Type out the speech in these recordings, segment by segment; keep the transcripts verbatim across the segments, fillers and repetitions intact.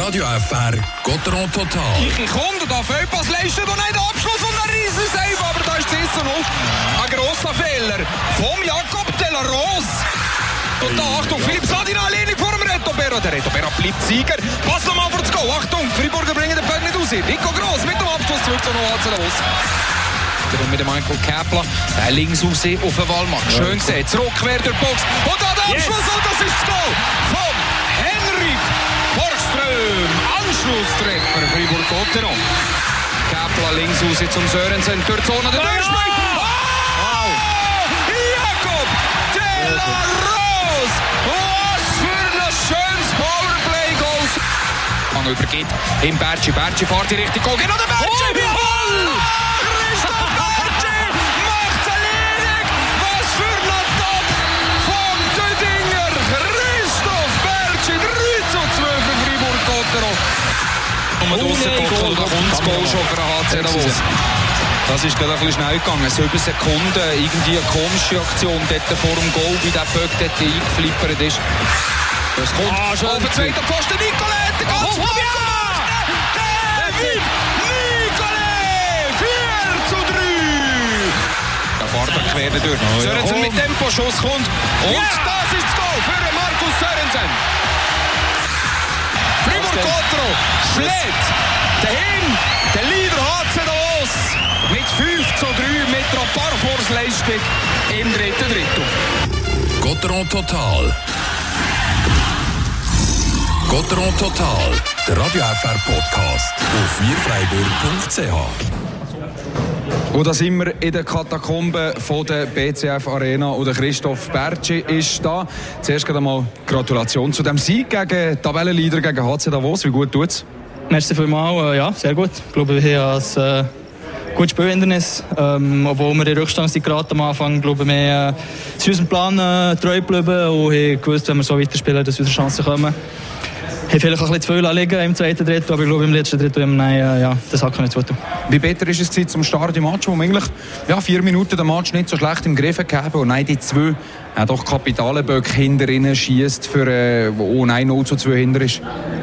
Radio F R Gotteron Total. Ich konnte da Fehlpass leisten und nicht den Abschluss und einen riesen Save, aber da ist es noch ein grosser Fehler vom Jakob de la Rose. Und da, Achtung, Philipp Sadina alleine vor dem Reto Berra. Der Reto Berra bleibt Sieger. Pass nochmal vor das Goal. Achtung, Freiburger bringen den Böck nicht raus. Nico Gross mit dem Abschluss zurück zu H C Davos. Und mit dem Michael Käppler, der links raus auf den Wallmann. Schön gesehen, zurück quer durch die Box. Und da der Abschluss, yes. Und das ist das Goal von Henrik Borgström. Anschlusstreffer Fribourg-Gotteron. Käppler links raus zum Sörensen. Durch die Zone der Durchspiel. Oh! Oh! Jakob de la Rose. Was für ein schönes Powerplay-Goal. Man übergeht im Bertschi. Bertschi fährt die Richtung Goal. Genau der Bertschi. Oh! Um den Goal, da kommt das Goal schon für den H C Davos. Das ist gerade ein bisschen schnell gegangen. So über Sekunden irgendwie eine komische Aktion dort vor dem Goal, wie der Böck dort eingeflippert ist. Das kommt ah, schon auf den zweiten Posten. Nicolai, der ganz oh, oh, ja! David Nicolai! vier zu drei! Da fährt er quer durch. Oh, Sörensen ja. Mit Tempo-Schuss kommt. Und yeah. Das ist das Goal für Markus Sörensen. Fribourg-Gotteron schlägt daheim den Leader H C Davos mit fünf zu drei mit einer Parforce-Leistung im dritten Drittel. Gotteron Total. Gotteron Total, der Radio F R Podcast auf wir freiburg punkt c h. Und da sind wir in den Katakomben von der B C F Arena und der Christoph Bertschi ist da. Zuerst einmal Gratulation zu dem Sieg gegen Tabellenleader, gegen H C Davos. Wie gut tut's? Merci vielmals. Ja, sehr gut. Ich glaube, wir haben ein äh, gutes Spielhindernis. Ähm, obwohl wir in Rückstand sind gerade am Anfang, glaube ich, wir äh, sind unserem Plan äh, treu geblieben und haben gewusst, wenn wir so weiterspielen, dass unsere Chancen kommen. Ich habe vielleicht ein bisschen zu viel anliegen im zweiten Drittel, aber ich glaube, im letzten Drittel haben wir nein, äh, ja, das hat nicht zutun. Wie bitter ist es zum Start im Match, wo man eigentlich ja, vier Minuten den Match nicht so schlecht im Griff gehabt und nein, die zwei ja, doch kapitale Böcke hinter ihnen schießt, für äh, wo nein null zu zwei hinter ist.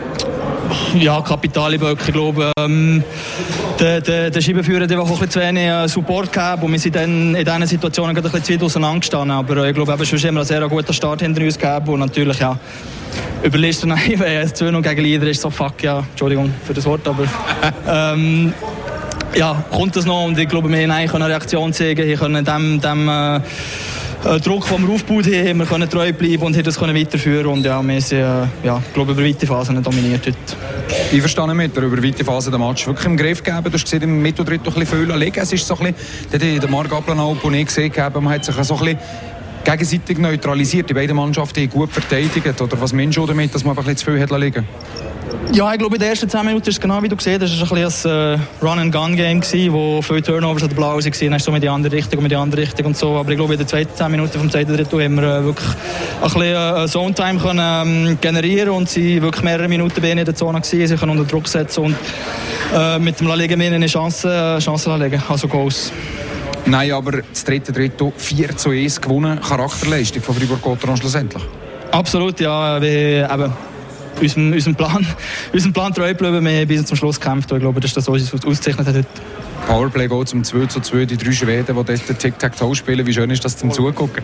Ja, kapitale Böcke, ich glaube, ähm, der, der, der Scheibenführer hat auch ein bisschen zu wenig äh, Support gehabt und wir sind dann in diesen Situationen ein bisschen zu weit auseinandergestanden, aber äh, ich glaube, schon haben wir einen sehr guten Start hinter uns gehabt und natürlich, ja, überlegst du, nein, wenn es zwei null gegen Leader ist, so fuck, ja, Entschuldigung für das Wort, aber ähm, ja, kommt das noch und ich glaube, wir nein, können eine Reaktion zeigen, wir können dem, dem äh, Druck, den wir aufgebaut haben, wir können treu bleiben und das können weiterführen und ja, wir sind, äh, ja, ich glaube, über weite Phasen dominiert heute. Ich verstehe mit, über weite Phasen den Match wirklich im Griff gegeben. Du hast gesehen, im Mitteldrittel ein bisschen viel liegen. Es ist so ein bisschen, der Marc Ablanalp, den ich gesehen habe, man hat sich so ein bisschen gegenseitig neutralisiert. Die beiden Mannschaften haben gut verteidigt. Oder was meinst du damit, dass man einfach ein bisschen zu viel hat liegen? Ja, ich glaube, in den ersten zehn Minuten ist es genau wie du gesehen hast, es war ein, ein äh, Run-and-Gun-Game, wo viele Turnovers an der Blau waren. Dann hast du so mit die andere Richtung und mit die andere Richtung und so. Aber ich glaube, in den zweiten zehn Minuten vom zweiten Drittel haben wir äh, wirklich ein bisschen äh, Zone-Time können, ähm, generieren und sie wirklich mehrere Minuten bei ihnen in der Zone gewesen. Sie können unter Druck setzen und äh, mit dem La Liga eine Chance, äh, Chance legen, also Goals. Nein, aber das dritte Drittel vier zu eins gewonnen. Charakterleistung von Fribourg-Gotteron schlussendlich. Absolut, ja. Wir, eben, unserem, unserem, Plan, unserem Plan treu geblieben. Wir haben bis zum Schluss gekämpft. Ich glaube, das ist das, was uns ausgezeichnet hat heute. Powerplay geht zum zwei zu zwei. Die drei Schweden, die dort Tic-Tac-Toe spielen. Wie schön ist das zum Zugucken?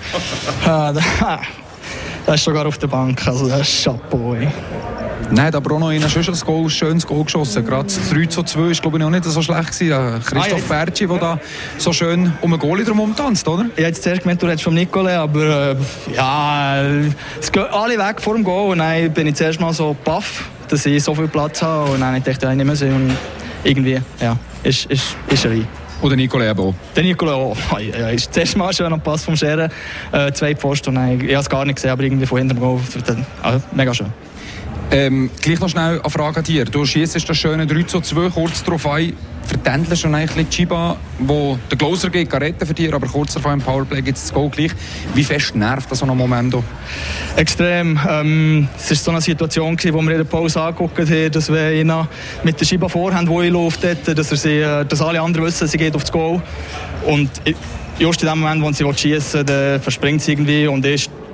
Das ist sogar auf der Bank. Also das ist Chapeau. Nein, hat aber auch noch einen schönes Goal, schönes Goal geschossen. Gerade das drei zu zwei war, glaube ich, noch nicht so schlecht gewesen. Christoph ah, Bertschi, der da so schön um einen Goalie drum tanzt, oder? Ich habe jetzt zuerst gemeint, du redest vom Nicolai, aber äh, ja, es gehen alle weg vor dem Goal. Und dann bin ich zuerst mal so baff, dass ich so viel Platz habe. Und dann dachte ich, ich nicht mehr sehen. Und irgendwie, ja, ist, ist, ist rein. Oder Nicolai auch? Der Nicolai auch. Ja, ja, ist das erste Mal schon ein Pass vom Scheren. Äh, zwei Pfosten. Ich habe es gar nicht gesehen, aber irgendwie von hinten Goal. Also, mega schön. Ähm, gleich noch schnell eine Frage an dir. Du schießt das schöne drei zu zwei, kurz darauf ein. Vertändlich schon eigentlich die Chiba, wo der Closer geht, retten für dich, aber kurz darauf im Powerplay gibt es das Goal gleich. Wie fest nervt das so ein Moment? Extrem. Ähm, es war so eine Situation, wo wir in der Pause angeguckt haben, dass wir ihn mit der Chiba vorhaben, wo ich läuft, dass, er sie, dass alle anderen wissen, sie geht auf das Goal. Und just in dem Moment, wo sie schießen, dann verspringt sie irgendwie und ist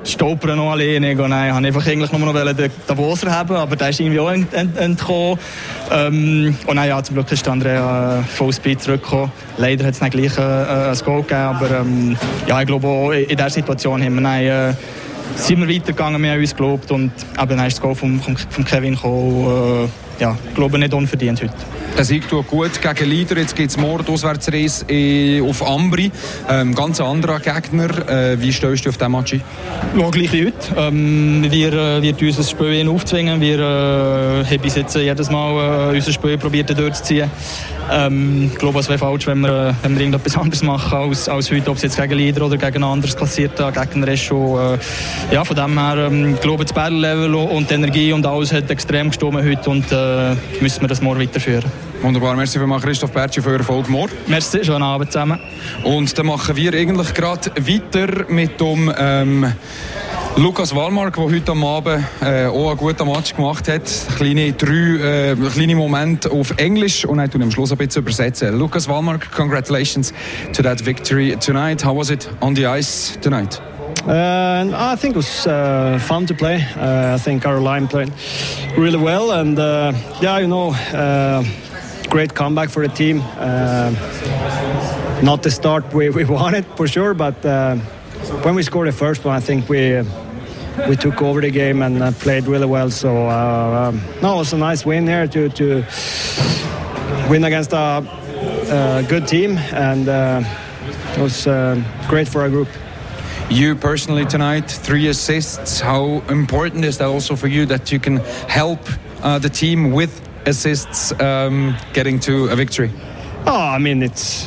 stolpern noch alleine. Und nein, ich wollte einfach eigentlich nur noch den Davoser haben, aber der ist irgendwie auch ent, ent, entgekommen. Ähm, und nein, ja, zum Glück ist Andrea äh, Fullspeed zurückgekommen. Leider hat es nicht gleich äh, ein Goal gegeben, aber ähm, ja, ich glaube auch in dieser Situation haben wir nein, äh, sind wir weitergegangen, wir haben uns gelobt und eben dann ist das Goal von, von, von Kevin gekommen. Äh, ja, ich glaube nicht unverdient heute. Der Sieg tut gut gegen Leader. Jetzt gibt es morgen Auswärtsreise auf Ambri. Ähm, ganz ein anderer Gegner. Äh, wie stehst du auf diesen Match ein? Ja, gleich wie heute. Ähm, wir äh, wird uns das Spiel aufzwingen. Wir äh, haben bis jetzt jedes Mal äh, unser Spiel probiert durchzuziehen. Ähm, ich glaube, es wäre falsch, wenn wir, wenn wir irgendetwas anderes machen als, als heute, ob es jetzt gegen Leader oder gegen ein anderes klassierter Gegner ist. Schon, äh, ja, von dem her, ähm, ich glaube, das Battle-Level und die Energie und alles hat extrem gestimmt heute und äh, müssen wir das morgen weiterführen. Wunderbar, merci vielmals Christoph Bertschi für Erfolg morgen. Merci, schönen Abend zusammen. Und dann machen wir eigentlich gerade weiter mit dem ähm, Lukas Wallmark, der heute am Abend äh, auch einen guten Match gemacht hat. Kleine drei äh, kleine Momente auf Englisch und dann am Schluss ein bisschen übersetzen. Lukas Wallmark, congratulations to that victory tonight. How was it on the ice tonight? Uh, I think it was uh, fun to play. Uh, I think our line played really well, and uh, yeah, you know, uh, great comeback for the team. Uh, not the start we, we wanted for sure, but uh, when we scored the first one, I think we we took over the game and uh, played really well. So uh, um, no, it was a nice win here to to win against a, a good team, and uh, it was uh, great for our group. You personally tonight, three assists. How important is that also for you that you can help uh, the team with assists um, getting to a victory? Oh, I mean, it's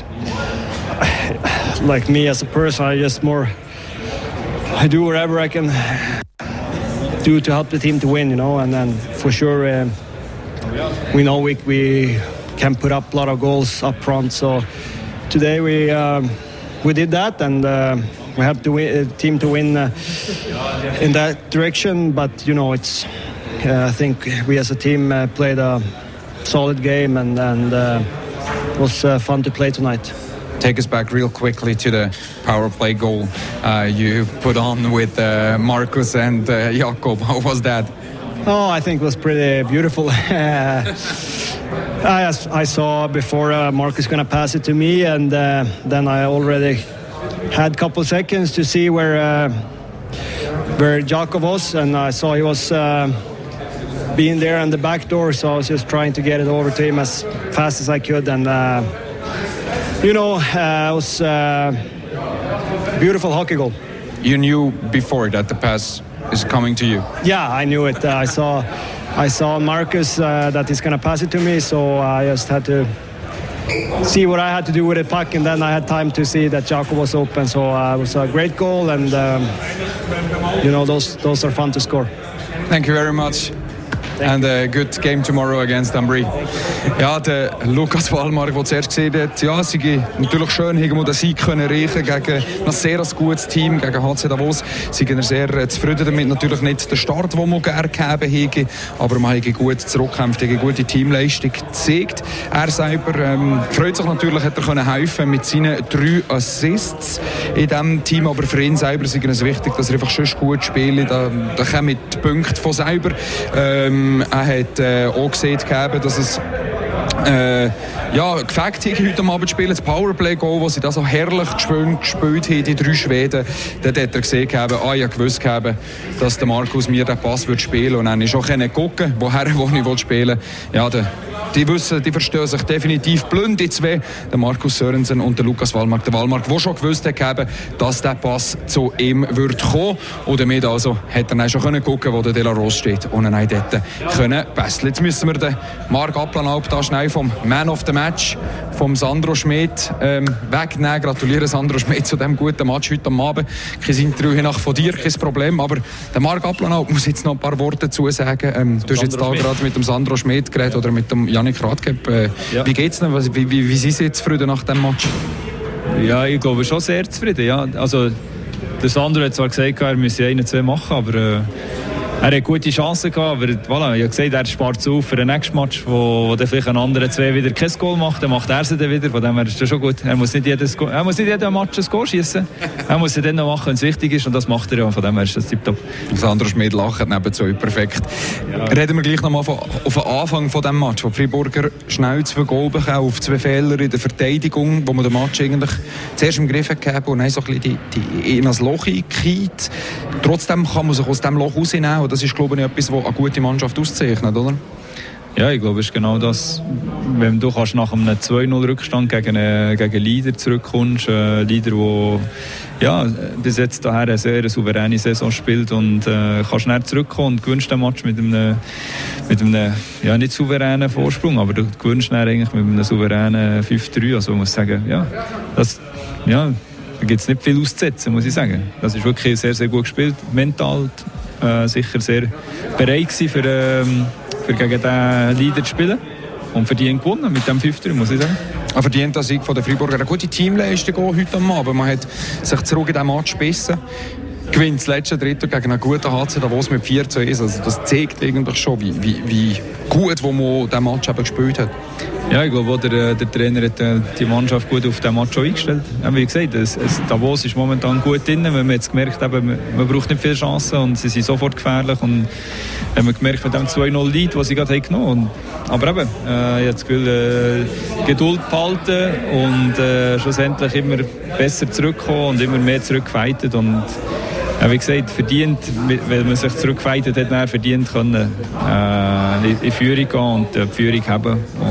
like me as a person, I just more, I do whatever I can do to help the team to win, you know, and then for sure uh, we know we, we can put up a lot of goals up front. So today we, um, we did that, and uh, we have to win, uh, team to win uh, in that direction, but you know, it's. Uh, I think we as a team uh, played a solid game, and, and uh, it was uh, fun to play tonight. Take us back real quickly to the power play goal uh, you put on with uh, Marcus and uh, Jakob. How was that? Oh, I think it was pretty beautiful. I, I saw before uh, Marcus going to pass it to me, and uh, then I already had a couple seconds to see where uh, where Jakob was, and I saw he was uh, being there on the back door, so I was just trying to get it over to him as fast as I could, and uh, you know, uh, it was a beautiful hockey goal. You knew before that the pass is coming to you? Yeah, I knew it. Uh, I saw I saw Marcus uh, that he's going to pass it to me, so I just had to see what I had to do with the puck, and then I had time to see that Jakob was open. So uh, it was a great goal, and um, you know, those those are fun to score. Thank you very much. And a good game tomorrow against Ambri. Ja, der Lukas Wallmark, der zuerst gesehen hat, ja, es sei natürlich schön, irgendwo den Sieg können erreichen gegen ein sehr gutes Team, gegen H C Davos. Sie sind sehr zufrieden damit. Natürlich nicht der Start, den man gerne gegeben hätte, aber man hat gut zurückgekämpft, eine gute Teamleistung gezeigt. Er selber ähm, freut sich natürlich, hat er können helfen mit seinen drei Assists in diesem Team, aber für ihn selber ist es wichtig, dass er einfach schon gut spielt. Da, da kommen die Punkte von selber. Ähm, Er hat äh, auch gesehen, dass es äh, ja, gefällt hat, heute Abend spielen. Das Powerplay-Goal, wo sie da so herrlich gespielt, gespielt haben, die drei Schweden. Dort hat er gesehen, ah, ich gewusst, dass der Markus mir den Pass spielen würde. Und dann konnte ich auch gucken, woher wo ich spielen will. Ja, der, die wissen, die verstehen sich definitiv blind, die zwei. Der Markus Sörensen und der Lukas Wallmark. Der Wallmark, der schon gewusst hat, dass der Pass zu ihm wird kommen. Und damit also hat er dann schon können gucken, wo der De La Rose steht. Und dann dort können passen. Jetzt müssen wir den Marc Applanalp da schnell vom Man of the Match, vom Sandro Schmidt, ähm, wegnehmen. Gratuliere Sandro Schmidt zu diesem guten Match heute am Abend. Kein Interview nach von dir, kein Problem. Aber der Marc Applanalp muss jetzt noch ein paar Worte dazu sagen. Ähm, du hast jetzt da gerade mit dem Sandro Schmidt geredet oder mit dem Janik Radgeb. Äh, ja. Wie geht's denn? Wie, wie, wie sind Sie jetzt zufrieden nach dem Match? Ja, ich glaube schon sehr zufrieden. Ja. Also, der Sandro hat zwar gesagt, er müsse einen, zwei machen, aber äh, Er hat gute Chancen gehabt, aber voilà, ich habe gesagt, er spart es auf für den nächsten Match, wo, wo dann vielleicht ein anderer zwei wieder kein Goal macht, dann macht er sie dann wieder, von dem her ist das schon gut. Er muss nicht jedes, er muss nicht jeden Match ein Goal schießen. Er muss es dann noch machen, wenn es wichtig ist, und das macht er ja, von dem her ist das tipptopp. Sandro Schmid lacht nebenzu, perfekt. Ja. Reden wir gleich nochmal auf den Anfang von diesem Match, wo die Freiburger schnell zwei Goal bekommen, auf zwei Fehler in der Verteidigung, wo man den Match eigentlich zuerst im Griff gegeben und dann so ein bisschen die, die, in das Loch gekriegt. Trotzdem kann man sich aus diesem Loch rausnehmen, und das ist, glaube ich, etwas, was eine gute Mannschaft auszeichnet, oder? Ja, ich glaube, es ist genau das. Wenn du kannst nach einem zwei null Rückstand gegen einen, gegen einen Leader zurückkommst, ein Leader, der ja, bis jetzt daher eine sehr souveräne Saison spielt, und äh, kannst schnell zurückkommen und gewinnst den Match mit einem, mit einem ja, nicht souveränen Vorsprung, aber du gewinnst dann eigentlich mit einem souveränen fünf drei. Also ich muss sagen, ja, das, ja, da gibt es nicht viel auszusetzen, muss ich sagen. Das ist wirklich sehr, sehr gut gespielt, mental äh, sicher sehr bereit gewesen für ähm, für gegen diesen Leader zu spielen, und verdient gewonnen mit dem fünf drei, muss ich sagen. Er verdient der Sieg von der Freiburger. Eine gute Teamleistung heute am Abend. Man hat sich zurück in diesen Match gebissen. Gewinnt das letzte Drittel gegen einen guten H C Davos mit vier zu eins. Also das zeigt eigentlich schon, wie, wie, wie gut wo man diesen Match eben gespielt hat. Ja, ich glaube, der, der Trainer hat die Mannschaft gut auf den Match schon eingestellt. Wie gesagt, es, es, Davos ist momentan gut drin. Wir haben jetzt gemerkt, eben, man, man braucht nicht viele Chancen und sie sind sofort gefährlich. Und haben wir gemerkt mit dem zwei null Lead, den sie gerade genommen haben. Aber eben, äh, ich habe das Gefühl, äh, Geduld behalten und äh, schlussendlich immer besser zurückkommen und immer mehr zurückgefightet. Und ja, wie gesagt, verdient, weil man sich zurückgefightet hat, dann verdient können, äh, in, in Führung gehen und die Führung haben.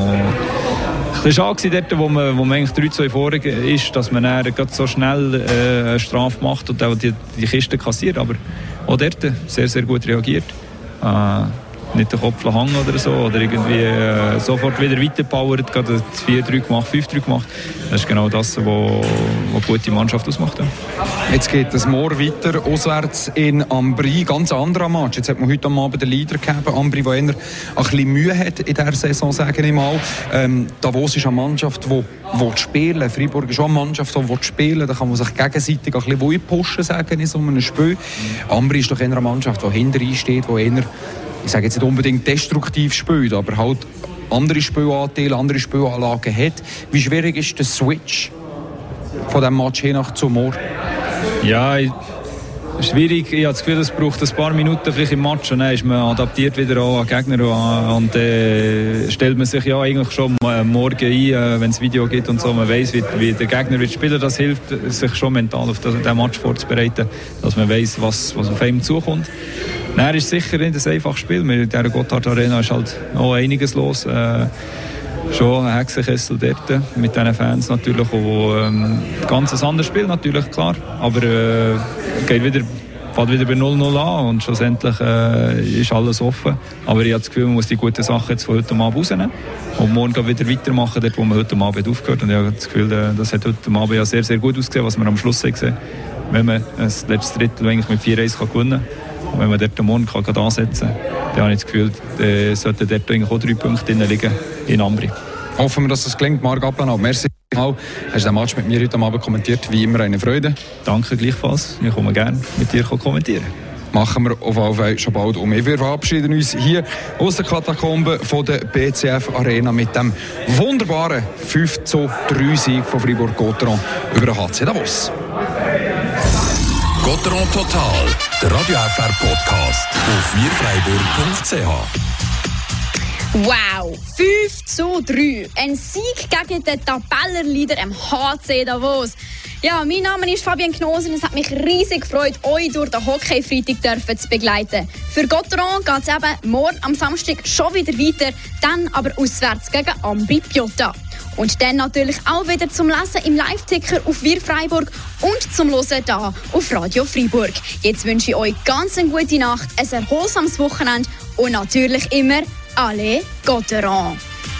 Und es war schade dort, wo man, wo man eigentlich drei zwei vor ist, dass man dann gerade so schnell äh, eine Strafe macht und auch die, die Kiste kassiert. Aber auch dort sehr, sehr gut reagiert. Äh, nicht den Kopf hängen oder so, oder irgendwie äh, sofort wieder weiterpowert, gerade vier drei gemacht, fünf drei gemacht. Das ist genau das, was eine gute Mannschaft ausmacht. Ja. Jetzt geht es morgen weiter, auswärts in Ambri, ganz ein anderer Match. Jetzt hat man heute Abend den Leader gegeben, Ambri, der eher ein bisschen Mühe hat in dieser Saison, sage ich mal. Ähm, Davos ist eine Mannschaft, die spielen will. Freiburg ist auch eine Mannschaft, die spielen will. Da kann man sich gegenseitig ein bisschen pushen, sagen in so einem Spiel. Ambri ist doch eher eine Mannschaft, die hinter steht, die eher, ich sage jetzt nicht unbedingt destruktiv spielt, aber halt andere Spielanteile, andere Spielanlagen hat. Wie schwierig ist der Switch von diesem Match hin nach zum Morgen? Ja, schwierig. Ich habe das Gefühl, es braucht ein paar Minuten vielleicht im Match und dann ist man adaptiert wieder an den Gegner und äh, stellt man sich ja eigentlich schon morgen ein, äh, wenn es Video gibt und so, man weiss, wie, wie der Gegner wird spielen. Das hilft, sich schon mental auf den Match vorzubereiten, dass man weiss, was, was auf einem zukommt. Nein, ist sicher nicht ein einfaches Spiel. Mit dieser Gotthard Arena ist halt noch einiges los. Äh, schon ein Hexenkessel dort, mit diesen Fans natürlich, wo ähm, ganz ein anderes Spiel natürlich, klar. Aber äh, geht wieder, fängt wieder bei null null an und schlussendlich äh, ist alles offen. Aber ich habe das Gefühl, man muss die guten Sachen jetzt von heute Abend rausnehmen und morgen wieder weitermachen, dort wo man heute Abend aufgehört. Und ich habe das Gefühl, das hat heute Abend ja sehr, sehr gut ausgesehen, was wir am Schluss gesehen haben. Wenn man das letzte Drittel eigentlich mit vier eins gewinnen kann. Und wenn man dort morgen kann, kann ansetzen kann, dann habe ich das Gefühl, äh, sollten dort eigentlich auch drei Punkte drin liegen in Ambri. Hoffen wir, dass das gelingt. Marc Abplanalp, merci mal. Hast du den Match mit mir heute Abend kommentiert? Wie immer eine Freude. Danke gleichfalls. Ich komme gerne mit dir kommentieren. Machen wir auf jeden Fall schon bald um. Wir verabschieden uns hier aus der Katakombe von der B C F Arena mit dem wunderbaren fünf zu drei Sieg von Fribourg-Gotteron über den H C Davos. Gotteron Total, der Radio F R Podcast auf wir freiburg punkt c h. Wow, fünf zu drei. Ein Sieg gegen den Tabellenleader im H C Davos. Ja, mein Name ist Fabian Knosen und es hat mich riesig gefreut, euch durch den Hockey-Freitag zu begleiten. Für Gotteron geht es eben morgen am Samstag schon wieder weiter, dann aber auswärts gegen Ambri Piotta. Und dann natürlich auch wieder zum Lesen im Live-Ticker auf Wir Freiburg und zum Hören hier auf Radio Freiburg. Jetzt wünsche ich euch ganz eine gute Nacht, ein erholsames Wochenende und natürlich immer Allez Gotteron!